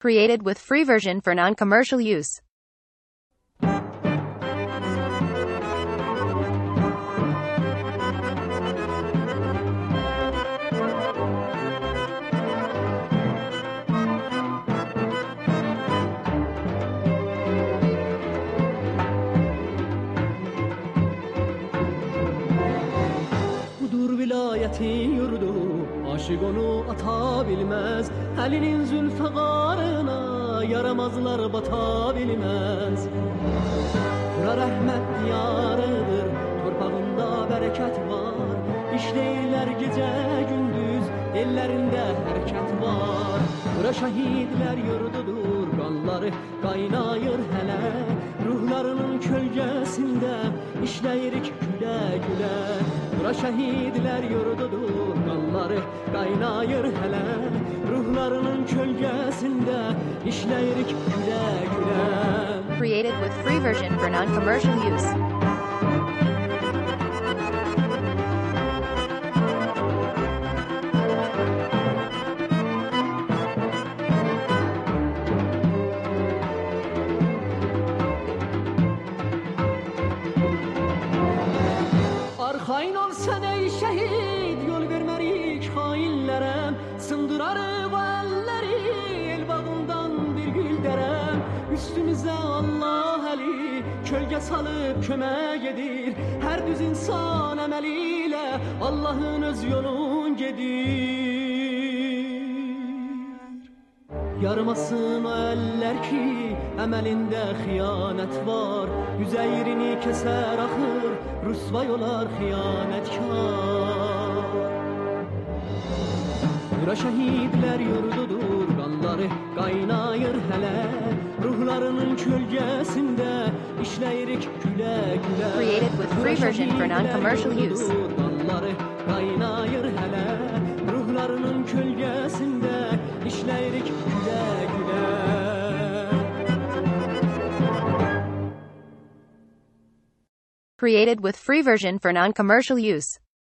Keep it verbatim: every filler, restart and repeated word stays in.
Created with free version for non-commercial use. Budur vilayetin yurdu, aşık onu ata bilmez. Elinin zülfü garına, yaramazlar bata bilmez. Bura rahmet diyarıdır, torpağında bereket var. İşleyirler gece gündüz, ellerinde hareket var. Bura şehitler yurdudur, kanları kaynayır hele. Ruhlarının kölgesinde işleyirik güle güle. Bura şehitler yurdudur, kanları kaynayır hele. Ruhlarının kölgesinde işleyirik güle güle. Created with free version for non-commercial use. Arxayn ol sen ey şehit, yol vermerik hainlere. Sındırarıq elleri, el bağından bir gül derem. Üstümüze Allah eli, kölge salıp kömək edir. Her düz insan emeliyle Allah'ın öz yolun gedir. Yarmasın o eller ki emelinde hıyanet var. Yüzeyrini keser ahır, rüsvay olar hıyanetkar. Bura şehitler yurdudur, kanları kaynayır hele. Ruhlarının kölgesinde işleyirik güle güle. Created with free version for non-commercial use. Kanları kaynayır hele. Ruhlarının kölgesinde işleyirik güle güle. Created with free version for non-commercial use.